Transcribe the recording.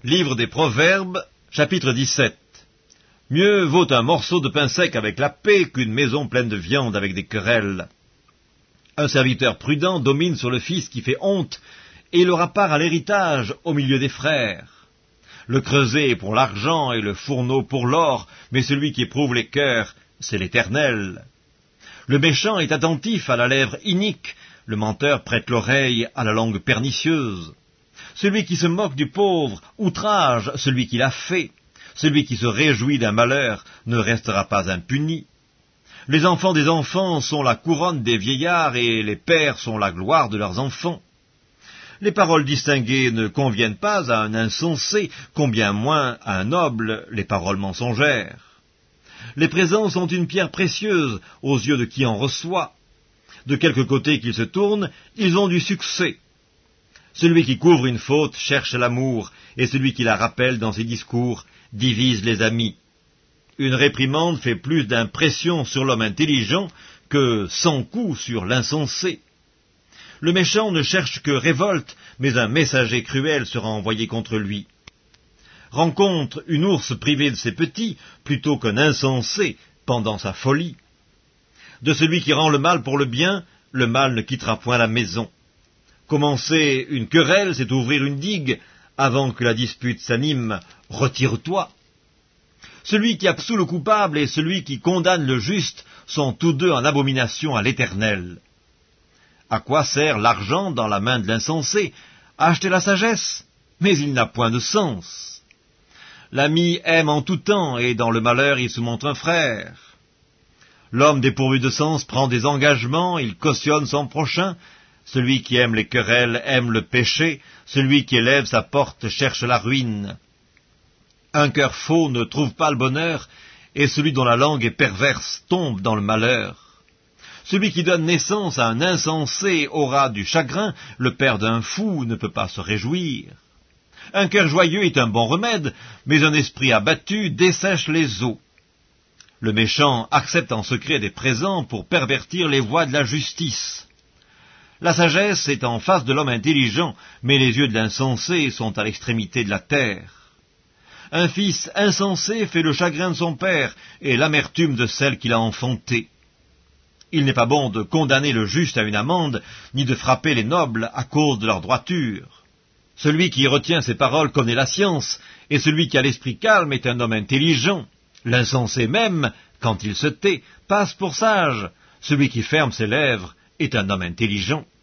Livre des Proverbes, chapitre 17. Mieux vaut un morceau de pain sec avec la paix qu'une maison pleine de viande avec des querelles. Un serviteur prudent domine sur le fils qui fait honte, et il aura part à l'héritage au milieu des frères. Le creuset est pour l'argent et le fourneau pour l'or, mais celui qui éprouve les cœurs, c'est l'Éternel. Le méchant est attentif à la lèvre inique, le menteur prête l'oreille à la langue pernicieuse. Celui qui se moque du pauvre outrage celui qui l'a fait. Celui qui se réjouit d'un malheur ne restera pas impuni. Les enfants des enfants sont la couronne des vieillards et les pères sont la gloire de leurs enfants. Les paroles distinguées ne conviennent pas à un insensé, combien moins à un noble les paroles mensongères. Les présents sont une pierre précieuse aux yeux de qui en reçoit. De quelque côté qu'ils se tournent, ils ont du succès. Celui qui couvre une faute cherche l'amour, et celui qui la rappelle dans ses discours divise les amis. Une réprimande fait plus d'impression sur l'homme intelligent que 100 coups sur l'insensé. Le méchant ne cherche que révolte, mais un messager cruel sera envoyé contre lui. Rencontre une ours privée de ses petits, plutôt qu'un insensé pendant sa folie. De celui qui rend le mal pour le bien, le mal ne quittera point la maison. Commencer une querelle, c'est ouvrir une digue. Avant que la dispute s'anime, retire-toi. Celui qui absout le coupable et celui qui condamne le juste sont tous deux en abomination à l'Éternel. À quoi sert l'argent dans la main de l'insensé? À acheter la sagesse, mais il n'a point de sens. L'ami aime en tout temps, et dans le malheur il se montre un frère. L'homme dépourvu de sens prend des engagements, il cautionne son prochain. Celui qui aime les querelles aime le péché, celui qui élève sa porte cherche la ruine. Un cœur faux ne trouve pas le bonheur, et celui dont la langue est perverse tombe dans le malheur. Celui qui donne naissance à un insensé aura du chagrin, le père d'un fou ne peut pas se réjouir. Un cœur joyeux est un bon remède, mais un esprit abattu dessèche les eaux. Le méchant accepte en secret des présents pour pervertir les voies de la justice. La sagesse est en face de l'homme intelligent, mais les yeux de l'insensé sont à l'extrémité de la terre. Un fils insensé fait le chagrin de son père et l'amertume de celle qu'il a enfantée. Il n'est pas bon de condamner le juste à une amende, ni de frapper les nobles à cause de leur droiture. Celui qui retient ses paroles connaît la science, et celui qui a l'esprit calme est un homme intelligent. L'insensé même, quand il se tait, passe pour sage. Celui qui ferme ses lèvres est un homme intelligent.